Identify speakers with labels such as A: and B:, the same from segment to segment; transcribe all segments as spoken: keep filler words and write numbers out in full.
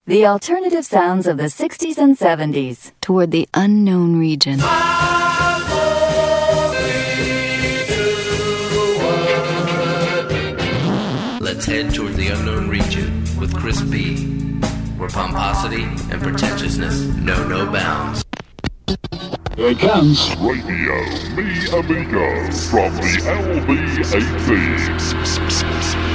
A: The alternative sounds of the sixties and seventies toward the unknown region.
B: Let's head toward the unknown region with Chris B, where pomposity and pretentiousness know no bounds.
C: Here comes Radio Me Amigo from the L B eighteen.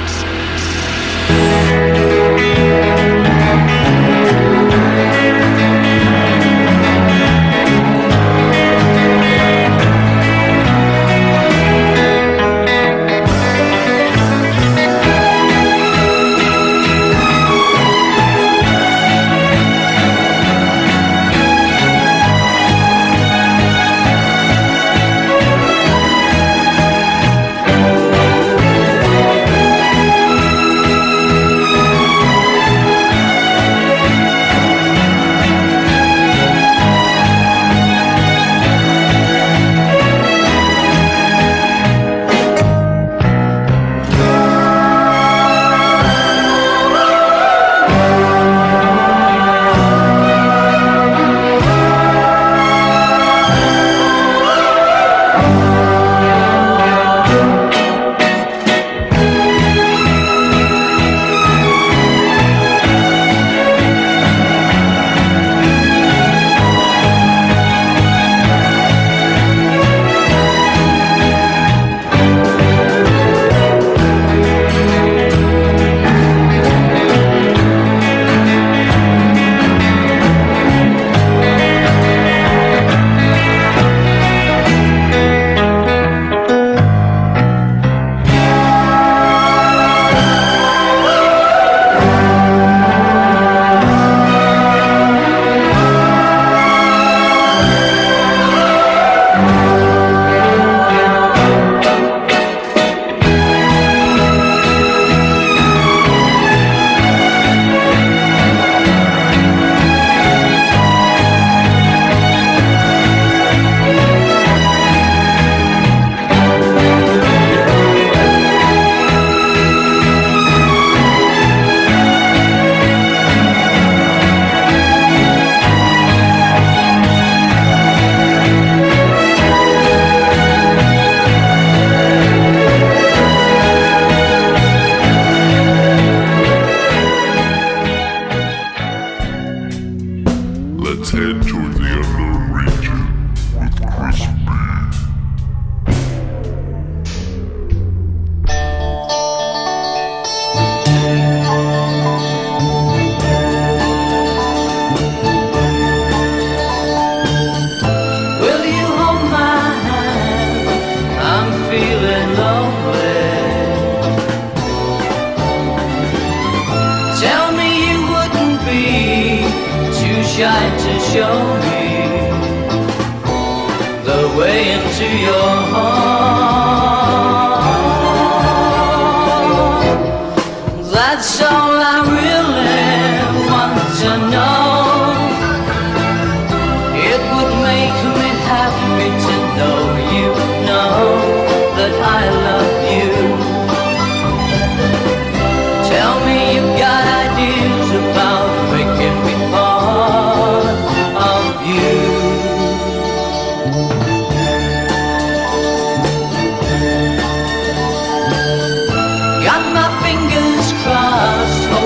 D: Got my fingers crossed.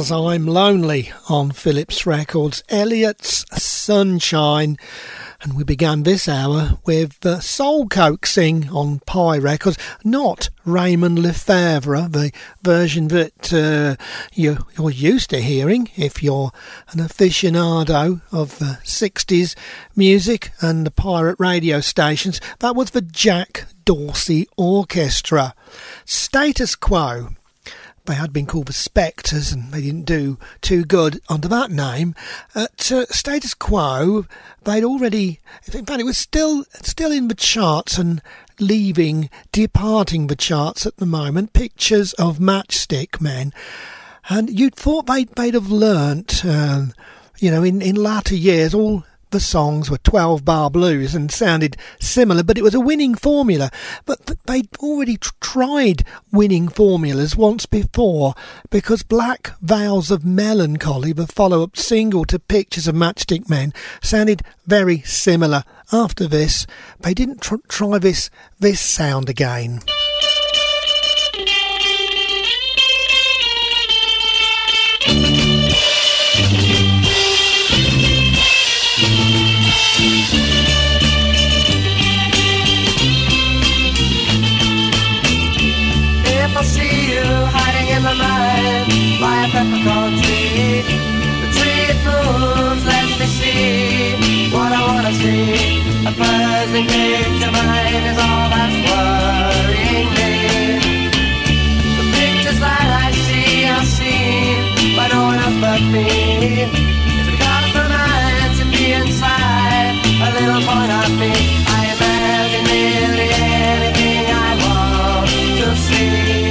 D: was I'm Lonely on Philips Records, Elliot's Sunshine. And we began this hour with uh, Soul Coaxing on Pi Records, not Raymond Lefebvre, the version that uh, you, you're used to hearing if you're an aficionado of uh, sixties music and the pirate radio stations. That was the Jack Dorsey Orchestra. Status Quo. They had been called the Spectres and they didn't do too good under that name. At uh, Status Quo, they'd already, in fact it was still still in the charts and leaving, departing the charts at the moment, Pictures of Matchstick Men. And you'd thought they'd, they'd have learnt, um, you know, in, in latter years, all the songs were twelve bar blues and sounded similar, but it was a winning formula. But, but they'd already tr- tried winning formulas once before, because Black Veils of Melancholy, the follow-up single to Pictures of Matchstick Men, sounded very similar. After this, they didn't tr- try this this sound again.
E: If I see you hiding in my mind by a peppercorn tree, the tree it moves, let me see what I wanna see. A puzzling picture mine is all that's worrying me. The pictures that I see are seen by no one else but me. It's because the mind to be inside a little part of me. I imagine nearly anything I want to see.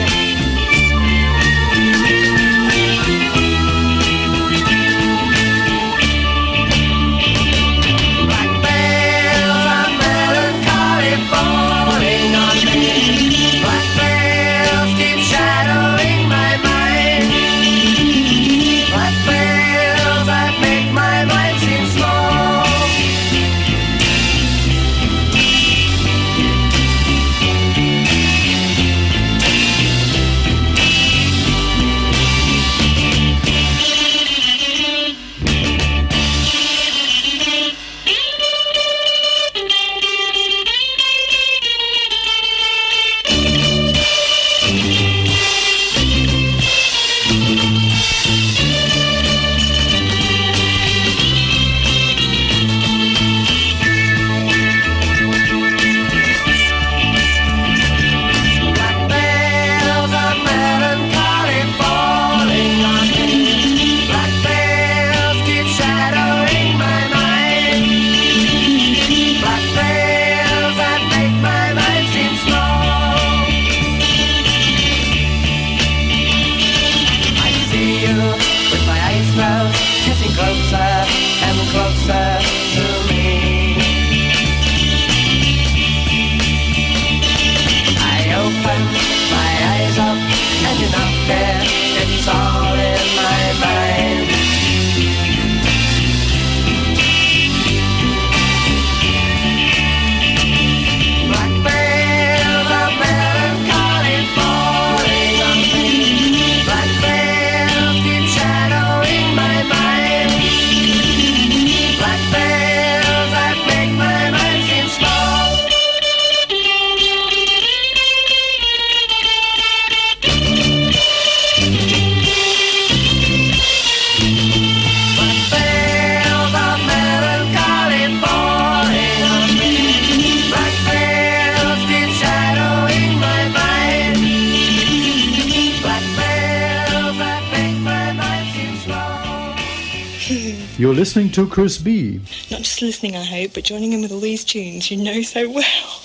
F: You're listening to Chris B.
G: Not just listening, I hope, but joining in with all these tunes you know so well.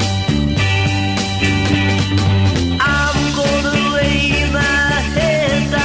E: I'm gonna lay my head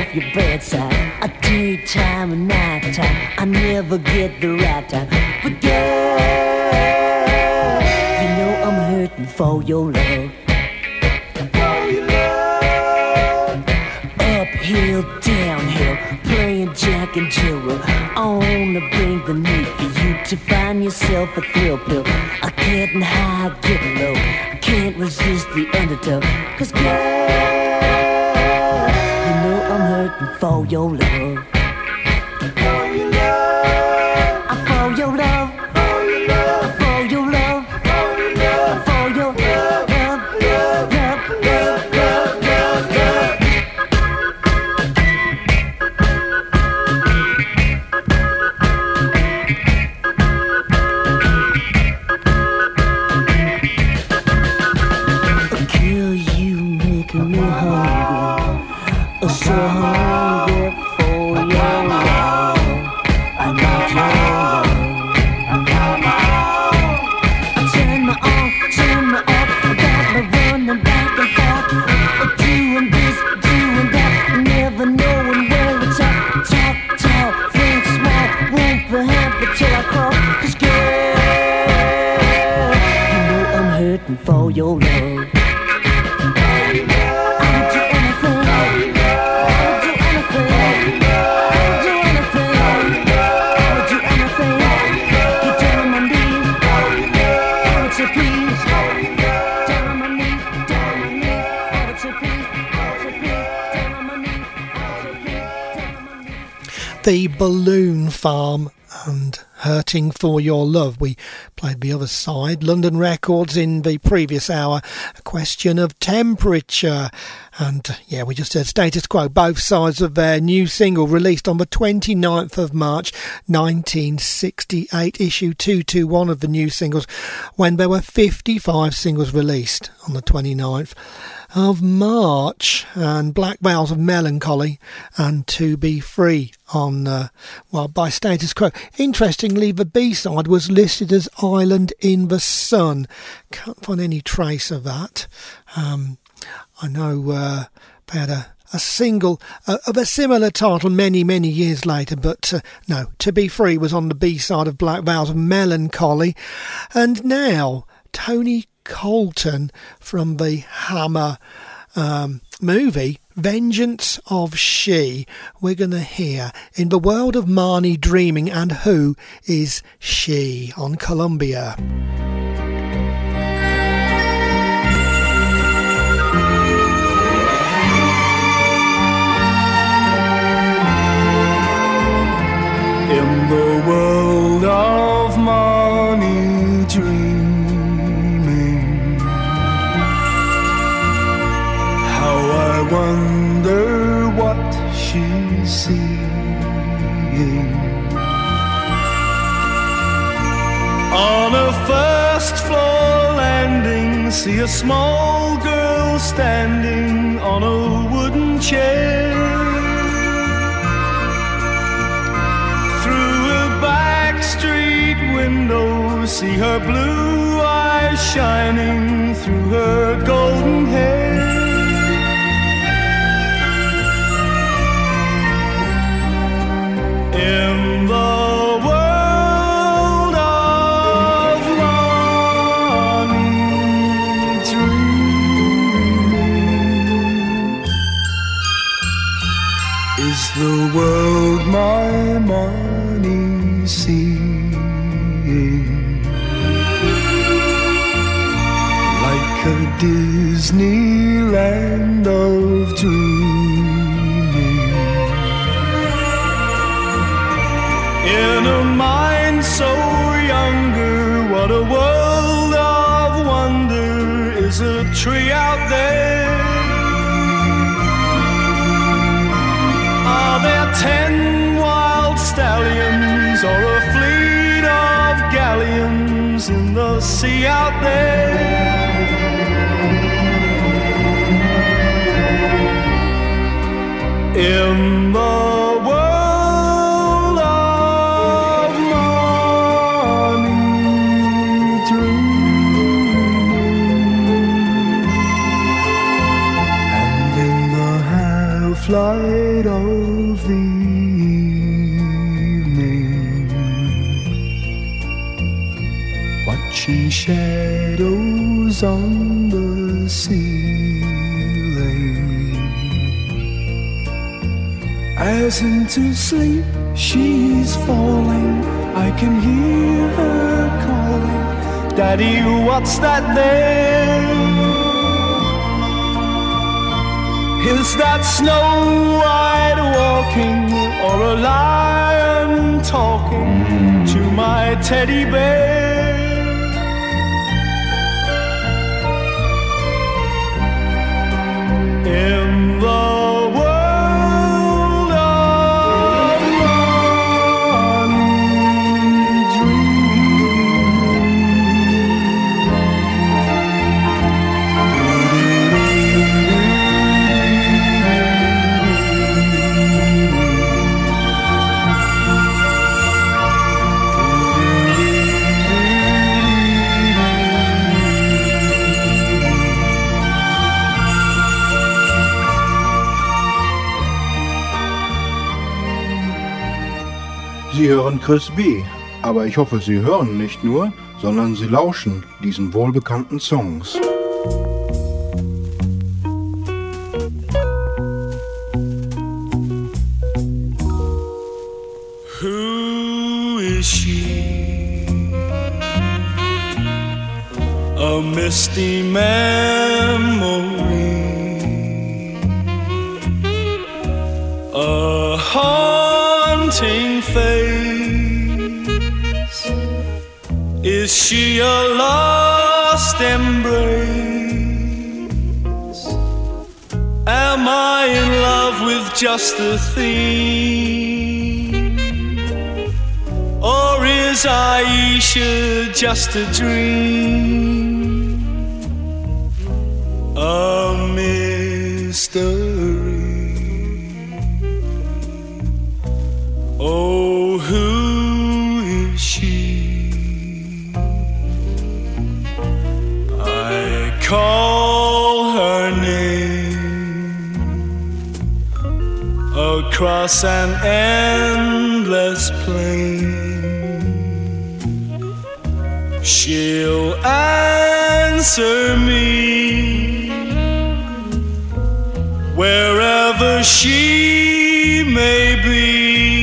H: off your bedside. A daytime and nighttime, I never get the right time. But girl, you know I'm hurting for your love. For your love. Uphill, downhill, playing Jack and Jill. I wanna bring the need for you to find yourself a thrill pill. I getting high, getting low, I can't resist the undertow. Cause girl, you know I'm hurting for your love. For your love. I for your love. For your love. I for your love. For your love. I for your love. Love, love, love, love, love, love, love. Kill you, making me hungry. So hungry for your love. I need your love. I turn me on, turn me off. I got me running back and forth, doing this, doing that, never knowing where it's at. Talk, talk, think small, won't be happy till I crawl. Cause girl, you know I'm hurting for your love.
D: The Balloon Farm and Hurting for Your Love. We played the other side, London Records, in the previous hour. A question of temperature. And yeah, we just heard Status Quo, both sides of their new single released on the twenty-ninth of March nineteen sixty-eight, issue two twenty-one of the new singles, when there were fifty-five singles released on the twenty-ninth of March. And Black Veils of Melancholy and To Be Free on uh, well by Status Quo. Interestingly, the B-side was listed as Island in the Sun. Can't find any trace of that. um I know uh, they had a, a single uh, of a similar title many, many years later, but uh, no, To Be Free was on the B-side of Black Veils of Melancholy. And now, Tony Colton from the Hammer um, movie, Vengeance of She, we're going to hear In the World of Marnie Dreaming and Who is She on Columbia.
I: In the world of Marnie dreaming, how I wonder what she's seeing. On a first floor landing, see a small girl standing on a wooden chair. Street window, see her blue eyes shining through her golden hair. In the world of Marnie dreaming, is the world my Marnie seeing? Like a Disneyland of dreaming, in a mind so younger, what a world of wonder is a tree out there. Are there ten wild stallions or a fleet of galleons in the sea out there? In the world of Marnie dreaming, and in the half flight of the evening, watching shadows on the ceiling. As into sleep she's falling, I can hear her calling, Daddy, what's that there? Is that Snow White walking, or a lion talking to my teddy bear? In the world of
J: Sie hören Chris B., aber ich hoffe, Sie hören nicht nur, sondern Sie lauschen diesen wohlbekannten Songs.
I: Who is she? A misty memory, a haunting face. Is she a lost embrace? Am I in love with just a theme? Or is Aisha just a dream? A mystery. Oh, who is she? I call her name across an endless plain. She'll answer me wherever she may be.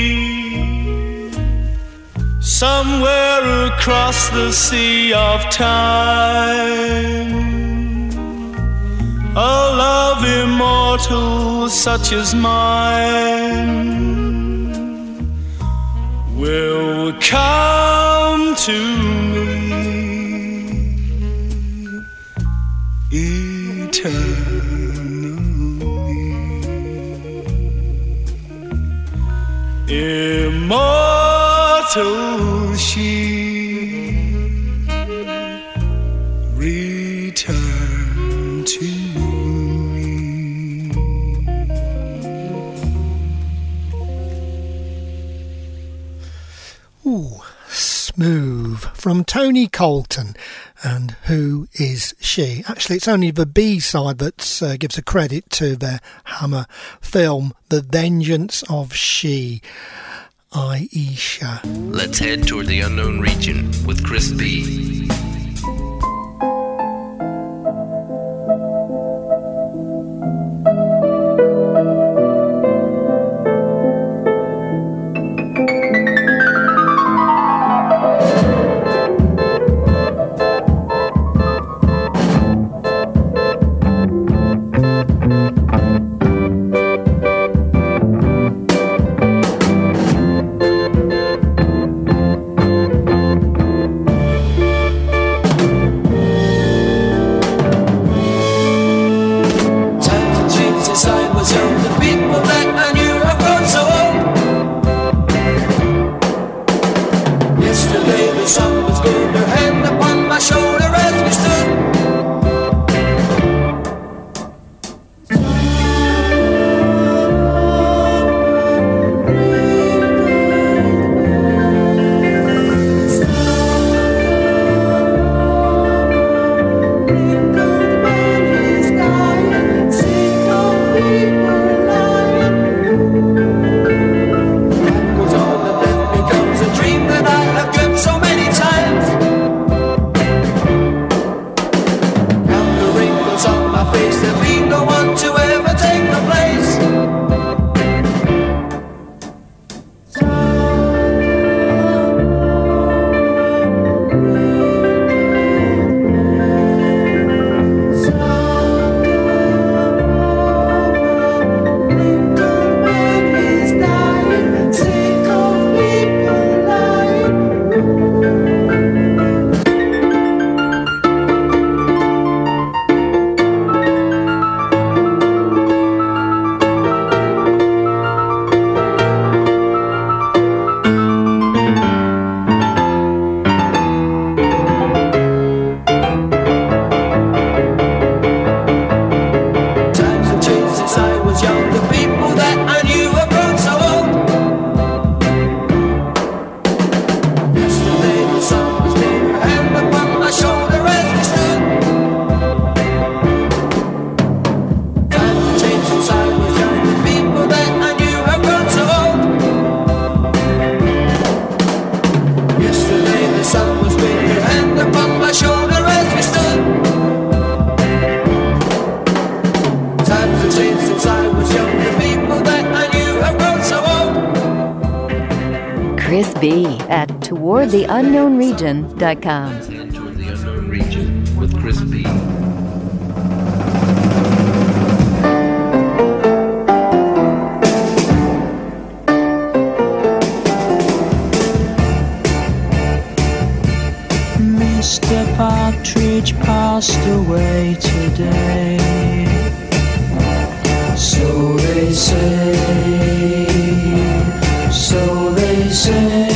I: Somewhere across the sea of time, a love immortal such as mine will come to me eternally. Immortal she, return to me.
D: Ooh, Smooth from Tony Colton. And Who Is She? Actually, it's only the B-side that uh, gives a credit to their Hammer film, The Vengeance of She. Aisha.
B: Let's head toward the unknown region with Chris B.
E: People lie. changed since I was young. The people that I knew have grown so old.
A: Chris B. at toward the unknown region dot com.
B: Toward the Unknown Region with Chris B.
K: Mister Partridge passed away today. So they say, so they say.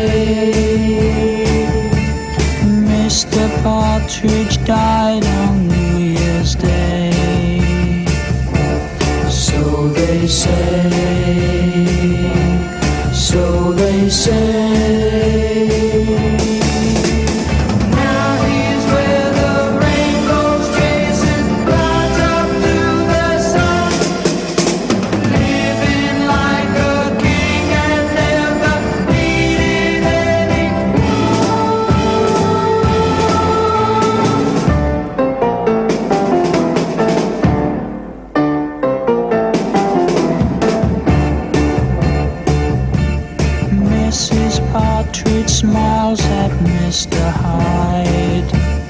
K: Mister Partridge died on New Year's Day. So they say, so they say. Missus Partridge smiles at Mister Hyde.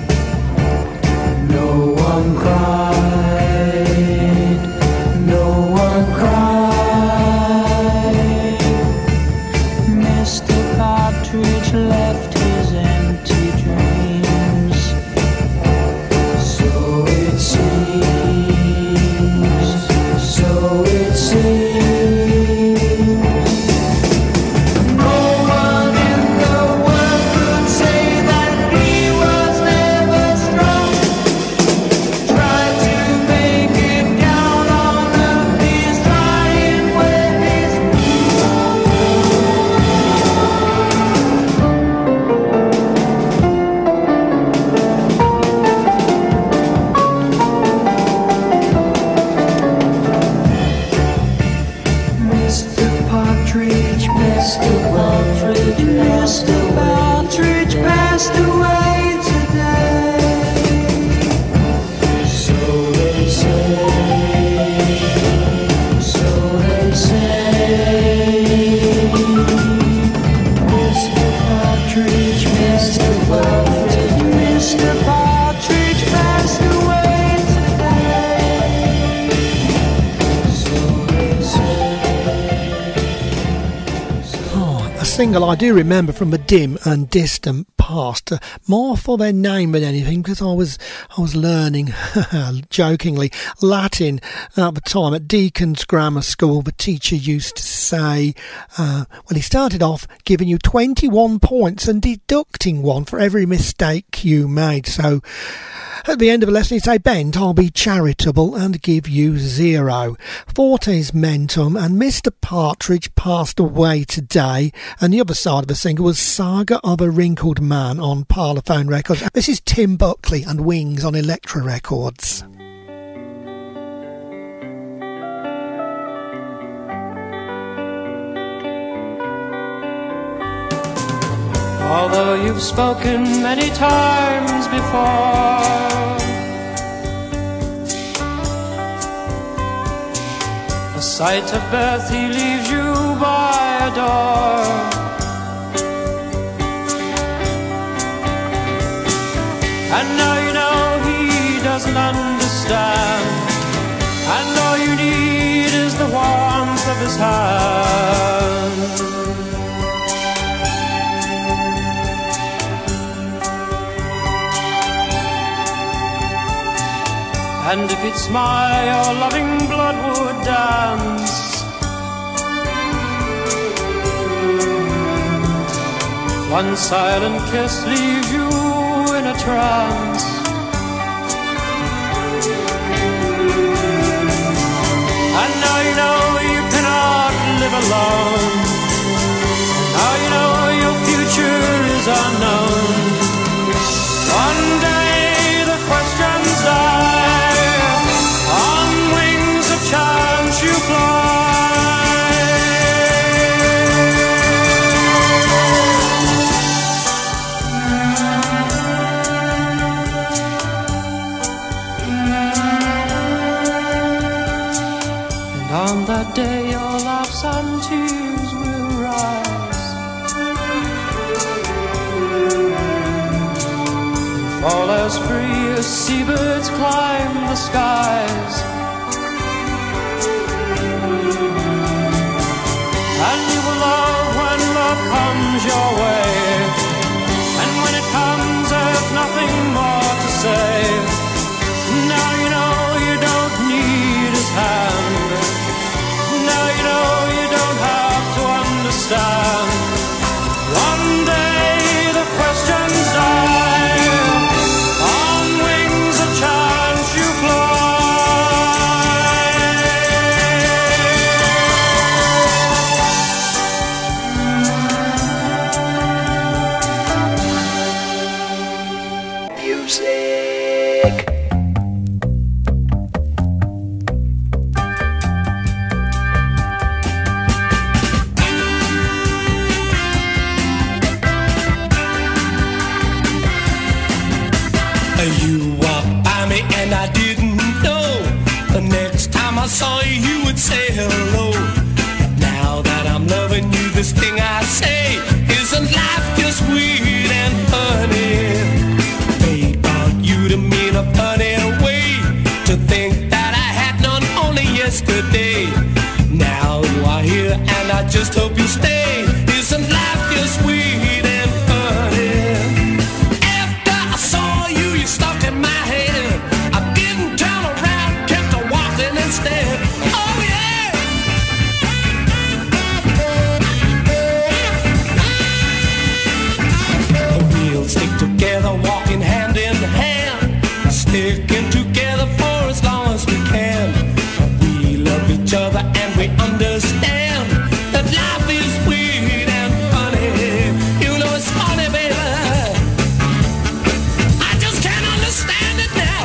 K: No one cried, no one cried. Mister Partridge left his empty dreams. So it seems, so it seems.
D: Single I do remember from a dim and distant past, uh, more for their name than anything, because I was I was learning, jokingly, Latin at the time at Deacon's Grammar School. The teacher used to say, uh, well, he started off giving you twenty-one points and deducting one for every mistake you made. So at the end of the lesson, he'd say, Bent, I'll be charitable and give you zero. Fortes mentum, and Mister Partridge passed away today. And the other side of the single was Saga of a Wrinkled Man on Parlophone Records. This is Tim Buckley and Wings on Elektra Records.
L: Although you've spoken many times before, the sight of birth he leaves you by a door. And now you know he doesn't understand, and all you need is the warmth of his hand. And if he'd smile, your loving blood would dance. One silent kiss leaves you in a trance. And now you know you cannot live alone. Now you know your future is unknown. One day the questions die, on wings of chance you fly. On that day your laughs and tears will rise, fall as free as seabirds climb the skies. And you will love when love comes your way, and when it comes there's nothing more to say. Now you know you don't need his hand. Now you know you don't have to understand. One day the questions die, on wings of chance you
E: fly. Music.
M: I saw you, you would say hello. Now that I'm loving you, this thing I say, isn't life just sweet and funny? They brought you to me in a funny way, to think that I had none only yesterday. Now you are here and I just hope you stay. Isn't life just sweet and funny? After I saw you, you stuck in my head. I didn't turn around, kept on walking instead. Oh yeah. We'll stick together, walking hand in hand, sticking together for as long as we can. We love each other and we understand that life is sweet and funny. You know it's funny, baby. I just can't understand it now.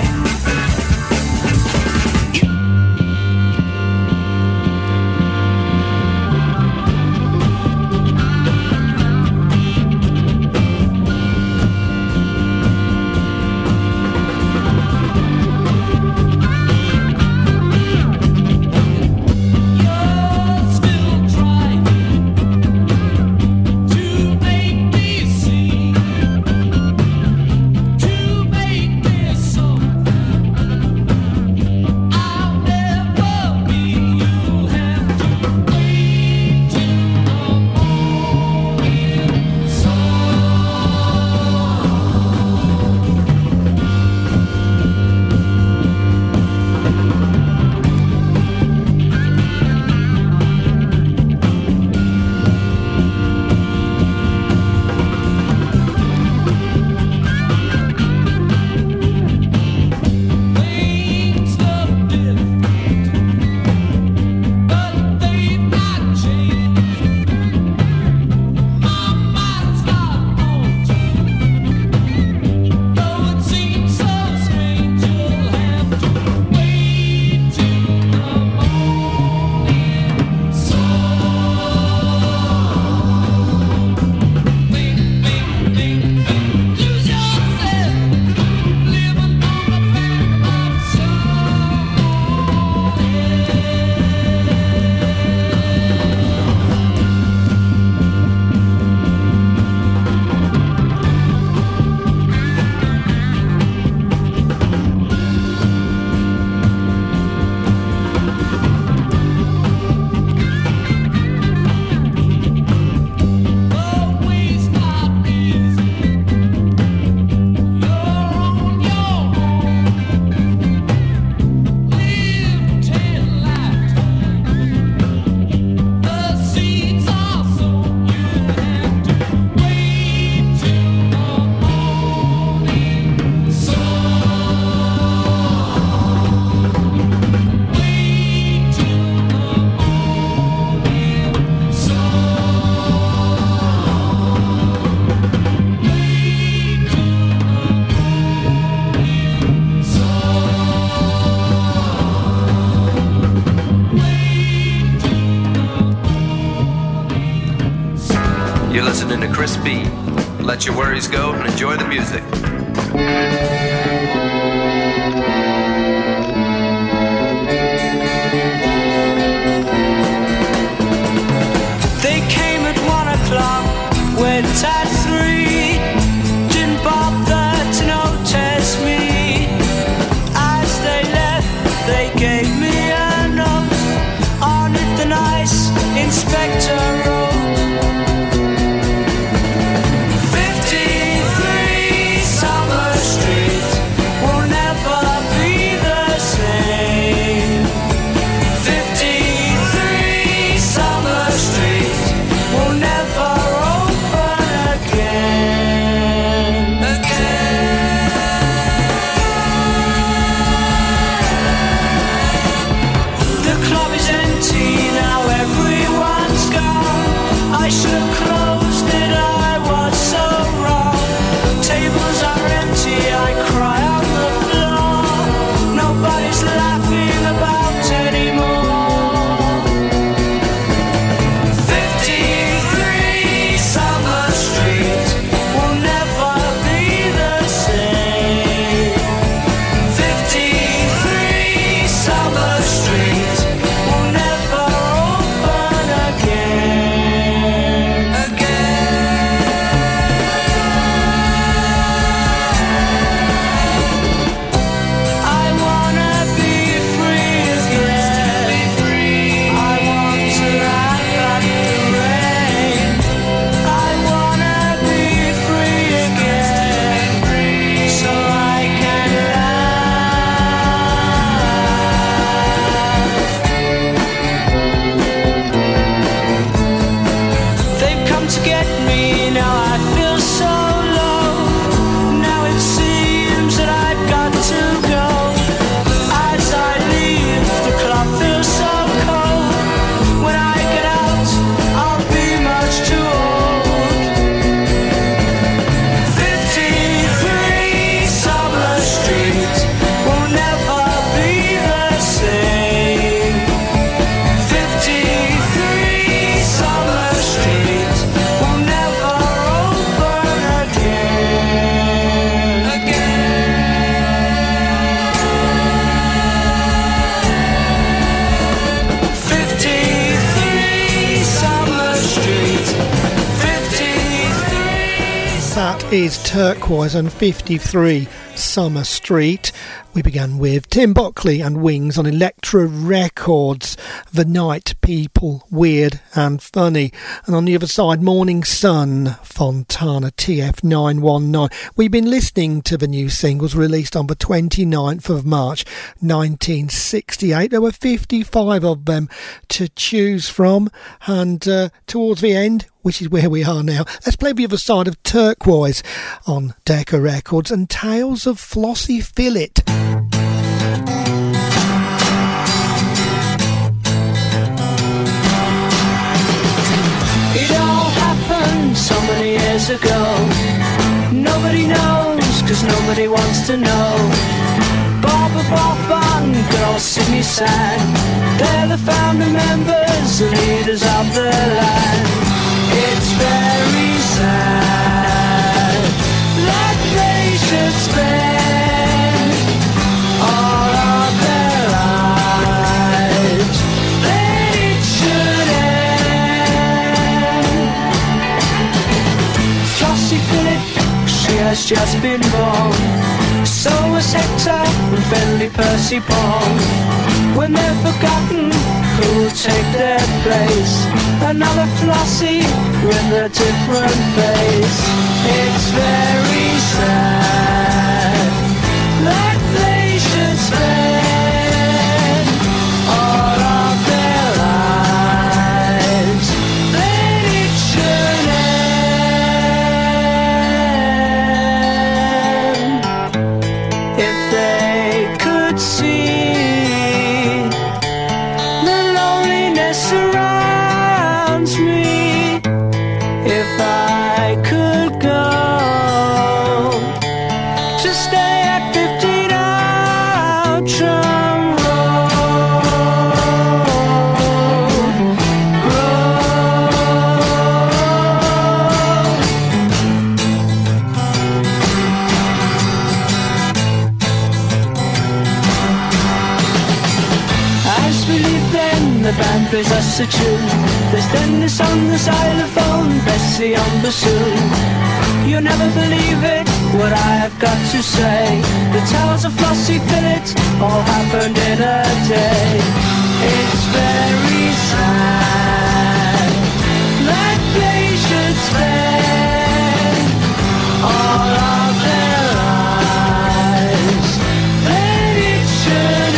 B: You're listening to Chris B. Let your worries go and enjoy the music.
D: is Turquoise and fifty-three Summer Street. We began with Tim Buckley and Wings on Elektra Records, The Night People, Weird and Funny. And on the other side, Morning Sun, Fontana T F nine one nine. We've been listening to the new singles released on the twenty-ninth of March nineteen sixty-eight. There were fifty-five of them to choose from, and uh, towards the end, which is where we are now, let's play the other side of Turquoise on Decca Records and Tales of Flossie Fillet.
K: It all happened so many years ago. Nobody knows, cause nobody wants to know. Barbara Bob and good old Sydney sang. They're the founder members, the leaders of the land. It's very sad that they should spend all of their lives, then it should end. Flossie Fillet, she has just been born. So was Hector and friendly Percy Pong. When they're forgotten, who'll take their place? Another Flossie with a different face. It's very sad that they should spend all of their lives, then it should end. If they could see the loneliness surrounds me, if I could go to stay at fifteen Outram As we leave then, the band plays us a tune. There's Dennis on the xylophone, Bessie on bassoon. You'll never believe it, what I have got to say. The tales of Flossie Fillet all happened in a day. It's very sad that they should spend all of their lives, then it should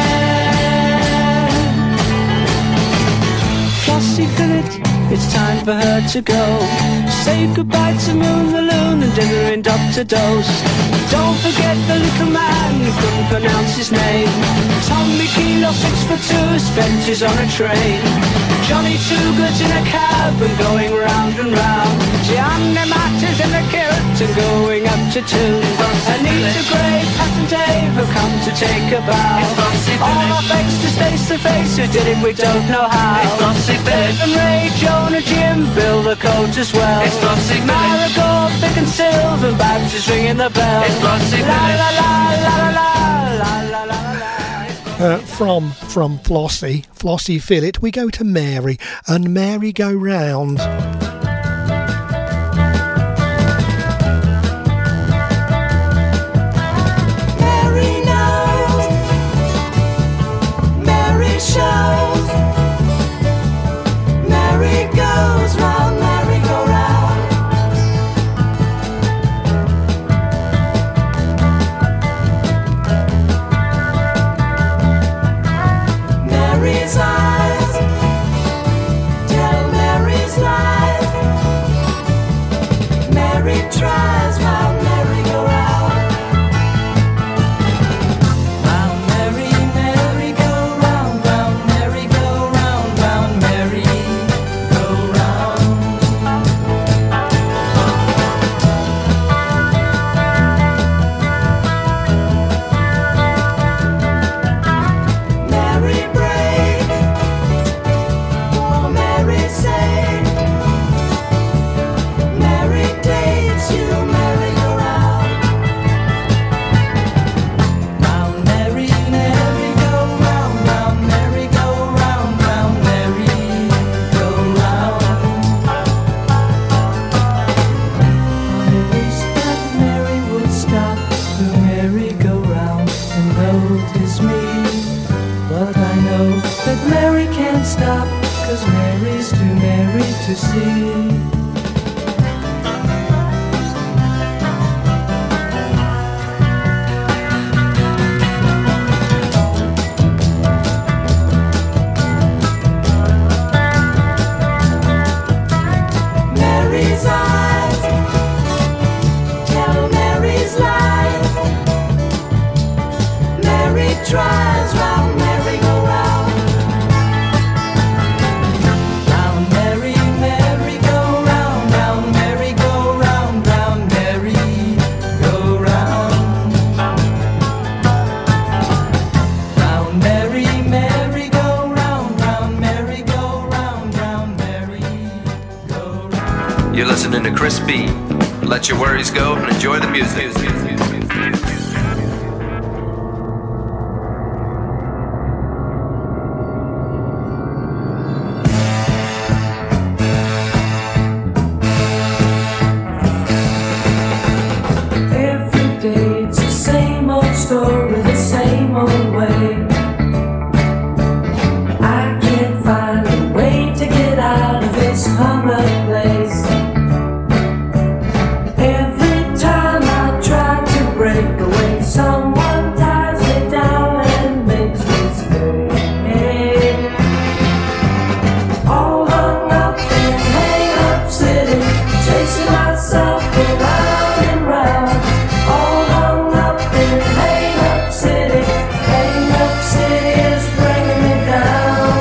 K: end. Flossie Fillet, it's time for her to go. Say goodbye to Moon the Loon and dinner in Doctor Dose. Don't forget the little man who couldn't pronounce his name. Tommy Kilo, six foot two, Spencer's on a train. Johnny Two Goods in a cab and going round and round. Gianni Mattis in a carrot and going up to two. Anita Gray, Pat and Dave have come to take a bow. All our thanks to Face to Face, who did it we don't know how. Dave and Ray, Jonah, Jim, Bill the coach as well. Marigold, Vic and Silver, Babs is ringing the bell. La la la la la la la la la.
D: Uh, from from Flossie, Flossie Fillet, we go to Mary and Mary Go Round.
K: Mary knows, Mary shows, Mary goes round, Mary go round. Mary's eyes tell Mary's lies.
E: stop, 'cause Mary's too merry to see.
N: Mary's eyes tell Mary's life. Mary tries round merry-go-round. Round Mary, Mary go round, round Mary go round, round Mary go round. Round Mary, Mary go round, round Mary go round, round Mary go round.
B: You're listening to Chris B. Let your worries go and enjoy the music.
E: Every day it's the same old story, the same old way. I can't find a way to get out of this horror place. Every time I try to break away, someone ties me down and makes me stay. All hung up in hang-up city, chasing myself around and round. All hung up in hang-up city, hang-up city is bringing me down.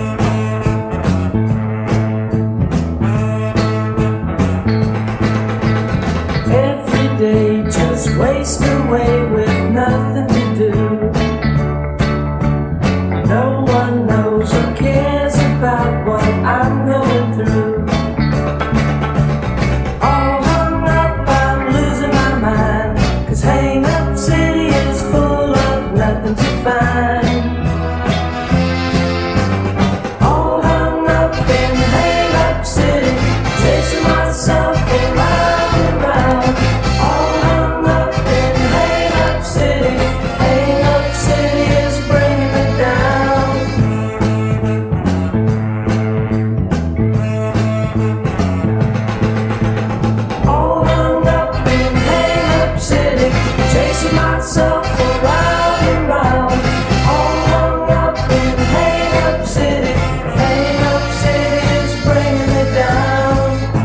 E: Every day just waste away with nothing to do. No one knows or cares about what I'm going through. All hung up, I'm losing my mind, 'cause hang-up city is full of nothing to find. All hung up in hang-up city, chasing myself around and round. All hung up in hang-up city, hang-up city is bringing me down. All hung up in hang-up city, chasing myself around and round. All hung up in hang-up city, hang-up city is bringing me down.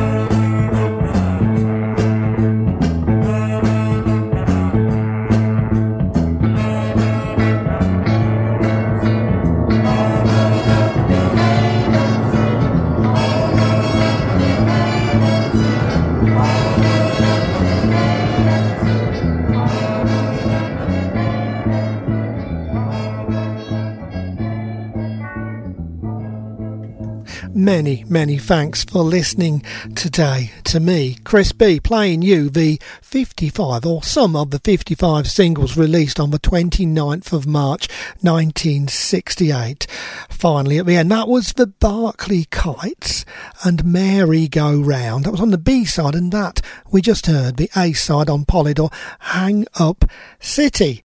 D: Many, many thanks for listening today to me, Chris B, playing you the fifty-five or some of the fifty-five singles released on the twenty-ninth of March nineteen sixty-eight. Finally at the end, that was the Barclay Kites and Mary Go Round. That was on the B-side, and that we just heard the A-side on Polydor, Hang Up City.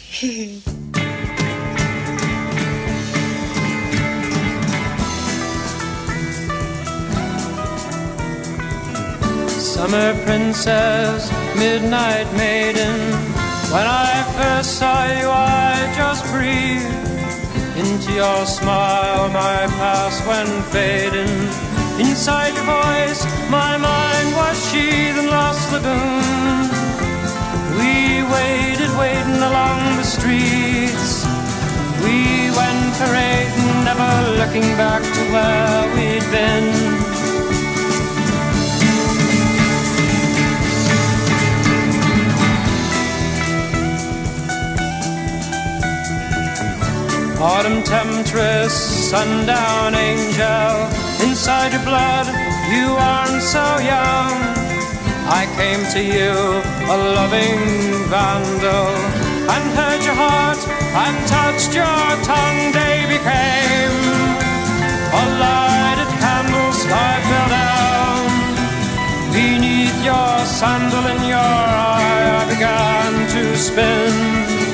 L: Summer princess, midnight maiden, when I first saw you I just breathed into your smile, my past went fading. Inside your voice, my mind was sheathed in lost lagoon. We waited, waiting along the streets. We went parading, never looking back to where we'd been. Autumn temptress, sundown angel, inside your blood you aren't so young. I came to you, a loving vandal, and heard your heart and touched your tongue. Day became a lighted candle, sky fell down. Beneath your sandal in your eye I began to spin.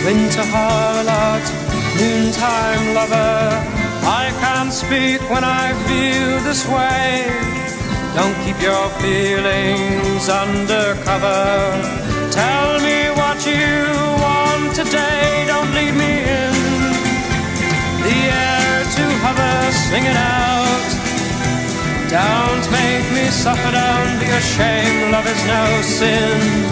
L: winter harlot, noontime lover. I can't speak when I feel this way. Don't keep your feelings undercover. Tell me what you want today. Don't leave me in the air to hover, sing it out. Don't make me suffer, don't be ashamed. Love is no sin.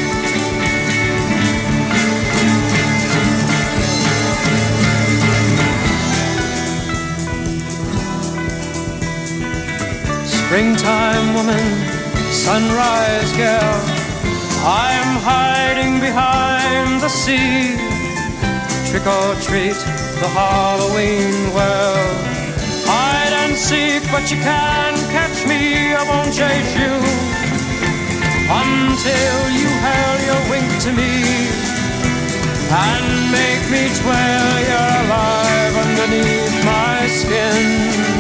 L: Springtime woman, sunrise girl, I'm hiding behind the sea. Trick or treat, the Halloween world. Hide and seek, but you can't catch me. I won't chase you until you hurl your wink to me and make me swear you're alive underneath my skin.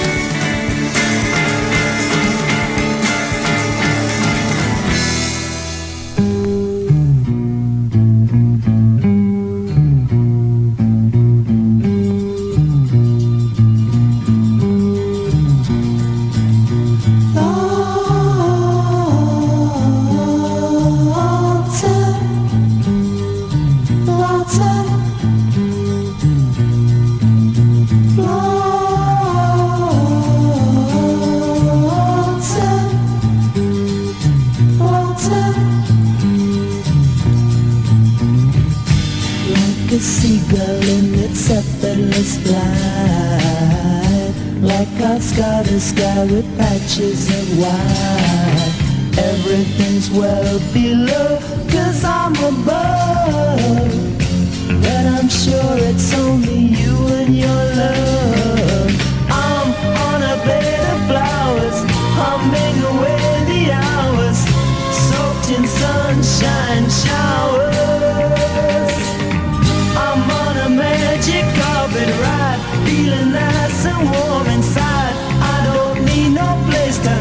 H: Sky, the sky with patches of white. Everything's well below, cause I'm above. But I'm sure it's only you and your love. I'm on a bed of flowers, humming away the hours, soaked in sunshine showers. I'm on a magic carpet ride, feeling nice and warm inside. No place to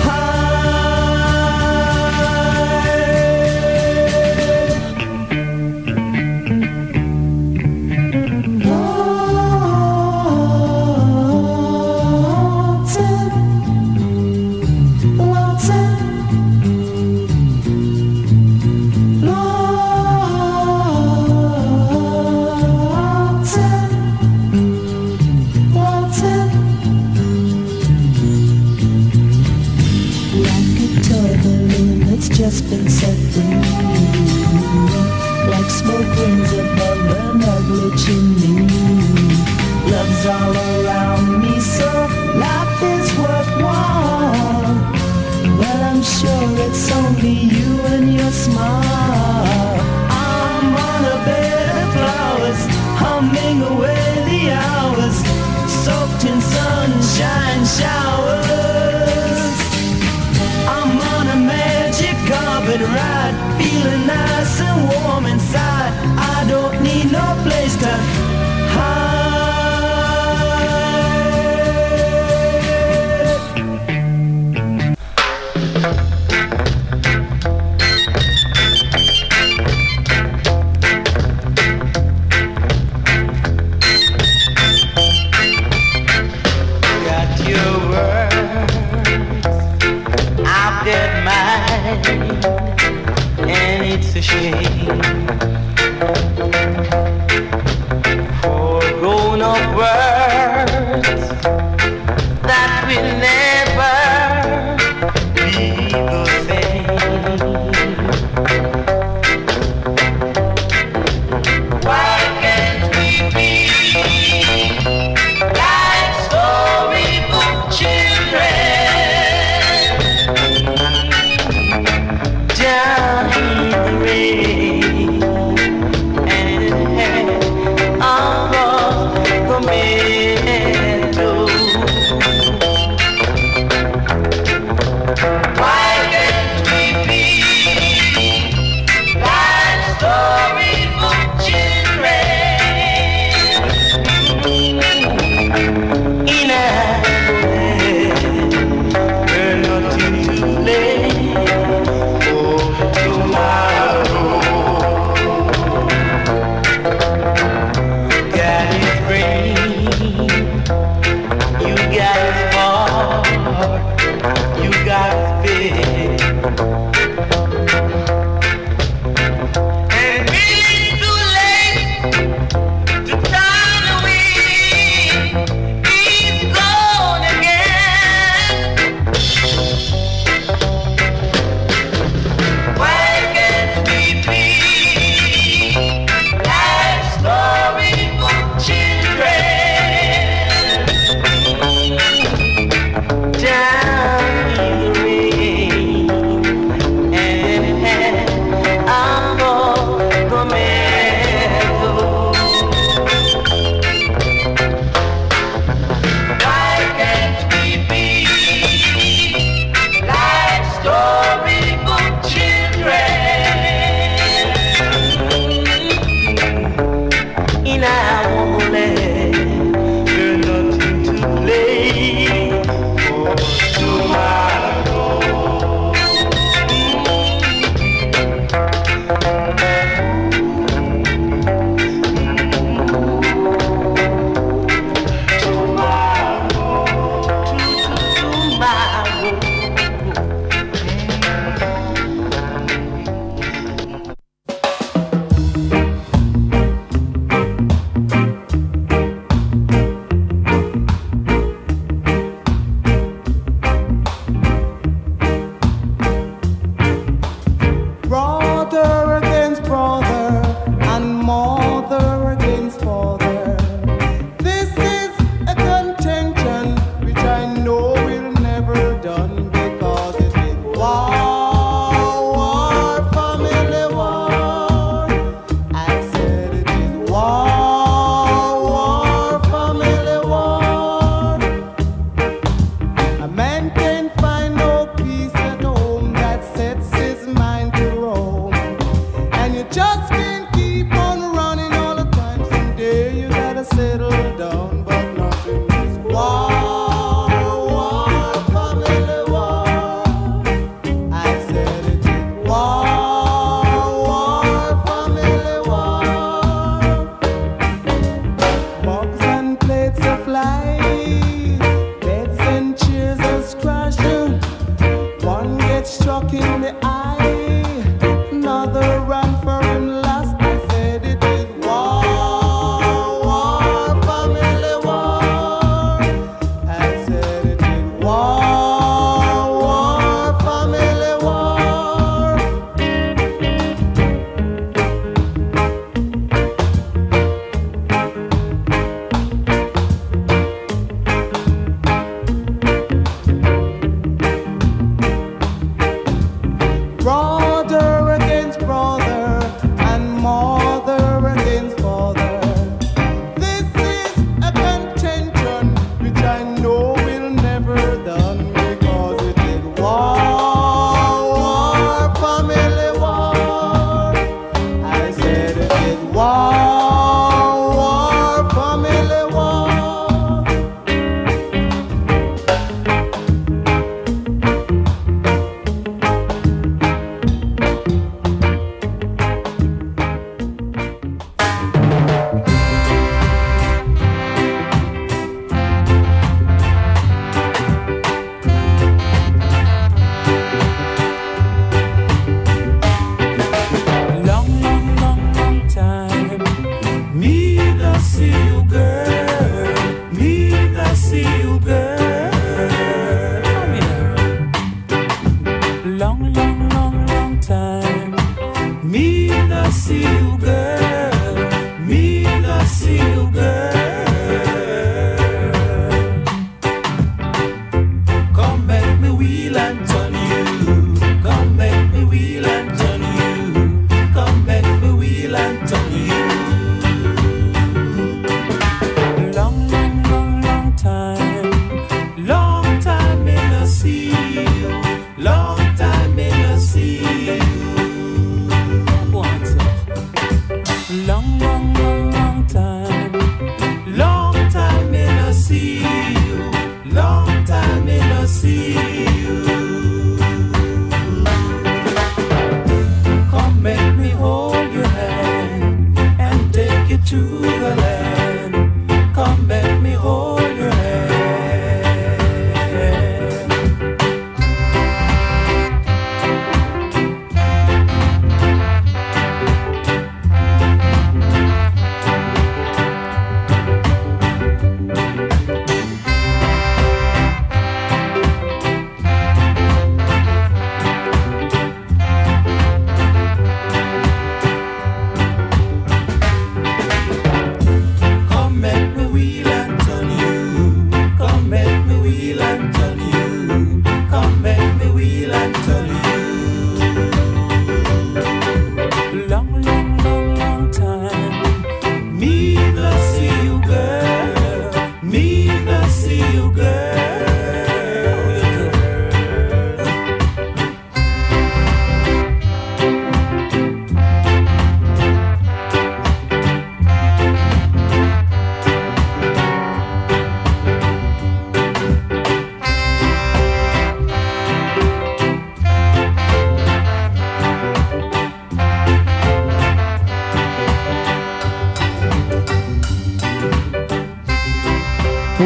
H: just been set free, like smoke rings above an ugly chimney. Love's all around me, so life is worthwhile. But I'm sure it's only you and your smile. I'm on a bed of flowers, humming away the hours, soaked in sunshine showers. I'm on a magic carpet ride, feeling nice and warm inside. I don't need no place to hide.
E: Got your words, I've got mine, and it's a shame for grown-up words that will never be the same. Why can't we be like storybook children down in the rain and across the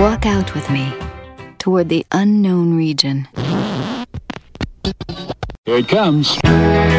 A: Walk out with me toward the unknown region.
C: Here it comes.